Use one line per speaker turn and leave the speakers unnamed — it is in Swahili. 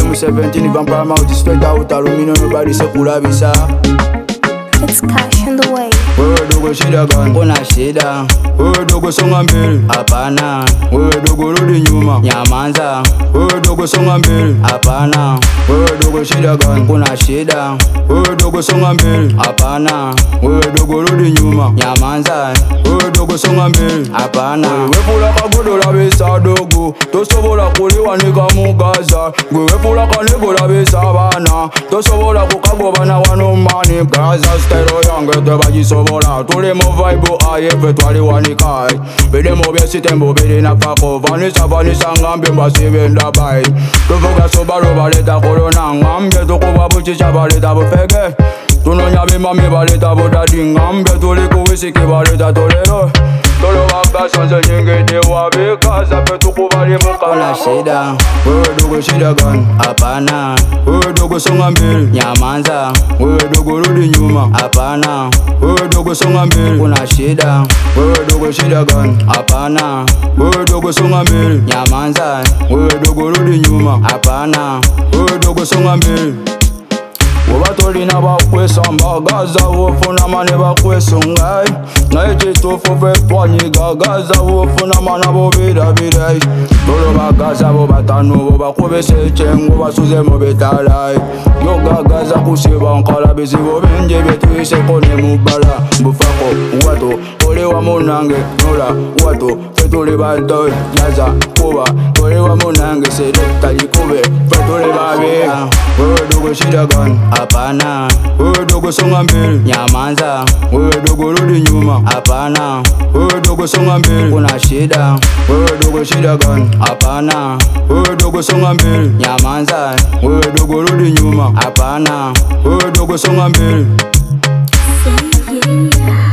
me 17 vampire mouth straight out aluminium, nobody say kulabisa.
It's cash on the way.
Wewe dogo shida gani?
Kuna shida.
Wewe dogo songa mbele.
Hapana.
Wewe dogo rudi nyuma.
Nyamanza.
Wewe dogo songa mbele.
Hapana.
Wewe dogo shida gani?
Kuna shida.
Wewe dogo songa mbele.
Hapana.
Wewe dogo rudi nyuma.
Nyamanza.
Wewe dogo songa mbele.
Hapana.
Wewe pula kagodo la besa dogo. Tosobola kuliwanika mugaza. Wewe pula kaniko la besa bana. Tosobola kukagobana wano mani gaza. Stero yange tebagisobola. Tuli mu vibe aye fe twaliwanika. Bide mu byesitembo bide na pako. Vanisa ngambe mbasibenda bai. Tuvuga sobalo baleta korona. Ngambe tukuba buchicha baleta bufege. Tunonya bimami baleta budadi. Ngambe tuli kuwisiki baleta tolero. Tolo wabasa nze nyingede wabikaza pe tukubali mukana.
Kuna shida.
Wewe dogo shida gani?
Hapana.
Wewe dogo songa mbele.
Nyamanza.
Wewe dogo rudi nyuma.
Hapana.
Wewe dogo songa mbele.
Kuna shida.
Wewe dogo shida gani?
Hapana.
Wewe dogo songa mbele.
Nyamanza.
Wewe dogo rudi nyuma.
Hapana.
Wewe dogo songa mbele. Wabatolina bakwesa mbagaza wofuna mane bakwesungai naye kituufu fe twanyigagaza wofuna mana bobirabirei tolo bagaza bo batano bo bakubesa ekyengo basuze mu bitalayi yogagaza kusiba nkala bizibu bingi byetuyiseko ne mubala bufako wato oli wamu nange nola wato fe tuli bato yaza kuba oli wamu nange selekta likube fe tuli babira. Wewe dogo shida gani?
Hapana.
Wewe dogo songa mbele.
Nyamanza.
Wewe dogo rudi nyuma.
Hapana.
Wewe dogo songa mbele.
Kuna shida.
Wewe dogo shida gani?
Hapana.
Wewe dogo songa mbele.
Nyamanza.
Wewe dogo rudi nyuma.
Hapana.
Wewe dogo songa mbele.
Yeah.